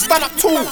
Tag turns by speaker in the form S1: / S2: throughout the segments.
S1: stand up tall.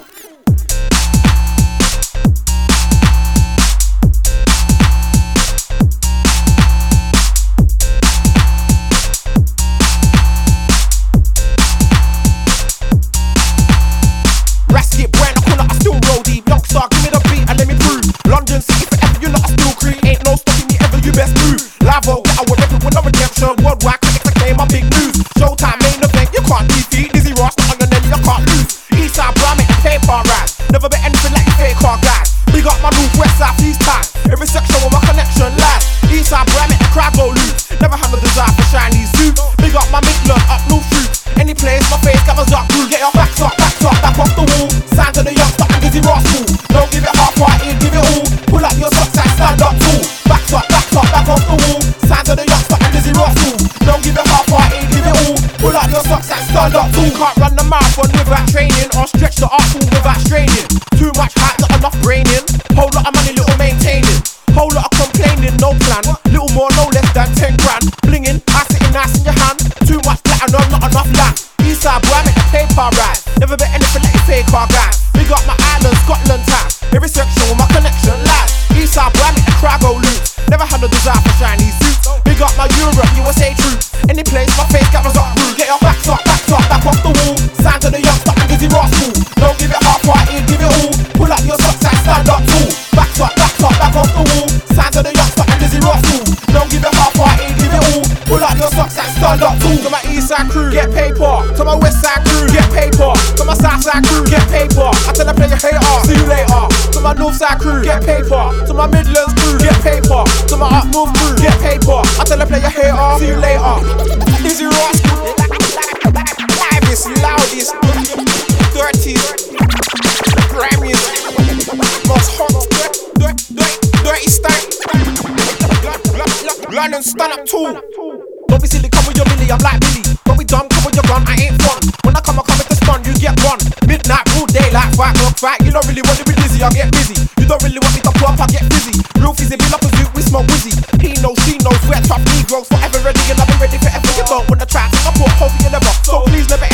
S1: Rasket brand, I call it, I still roll deep. Youngstar, give me the beat and let me prove. London City forever, you lot are still creep. Ain't no stopping me ever, you best move. Lavo, get away, reppin' with no redemption. Worldwide, critics acclaim my big news. Showtime, main event, you can't defeat. Dizzy Ross, not on your nelly, you can't lose. Eastside, bro, I make the paper rise. Never bet anything like you fake car guys. Big up my north, west side, east time. Every section where my connection lies. Eastside, bro, I make the crowd go loose. Never had no desire for shiny suits. Big up my Midland, up north shoots. Any place, my face covers up blue. Get your back off the wall. Sign to the youngster and Dizzy Ross fool. Don't give it half-hearted, give it all. Pull up your socks and stand up tall. Back off the wall. Sign to the youngster and Dizzy Ross fool. Don't give it half-hearted, give it all. Pull up your socks and stand up tall. Can't run the marathon without training, or stretch the arm without straining. Too much hype, not enough braining. Whole lot of money, little maintaining. Whole lot of complaining, no plan. Little more, no less than 10 grand. Blinging, I sitting nice in your hand. Too much platinum, not enough land. Eastside, boy, I make the paper rise. Never bet anything like you fake car guys. Big up my island, Scotland time. Every section with my connection lies. Eastside, boy, I make the crowd go loose. Never had no desire for shiny suits. Big up my Europe, USA troops. Any place, my face gathers up rude. Get your back off the wall. Sign to the youngster and Dizzy Ross fool. Don't give it half-hearted, give it all. Pull up your socks and stand up tall. Back off the wall. Sign to the youngster and Dizzy Ross fool. Don't give it half-hearted, give it all. Pull up your socks and stand up tall. To my Eastside crew, get paper. To my Westside crew, get paper. To my Southside crew, get paper. I tell the player hater, see you later. To my Northside crew, get paper. To my Midlands crew, get paper. To my up North crew, get paper. I tell the player hater, see you later. Dizzy Ross, livest, loudest, dirtiest, grimiest, most hot, dirty stank. London, stand up tall. Don't be silly, come with your milli, I'm like Billy. Don't be dumb, come with your gun, I ain't fun. When I come with the stun, you get one. Midnight, broad daylight, fight. You don't really want to be busy, I get busy. You don't really want me to pull up, I get busy. Real fizzy, be like a zoot, we smoke wizzy. He knows, she knows, we're tough Negroes. Forever ready and I'll be ready forever. You don't wanna try, I put hope you never. So please never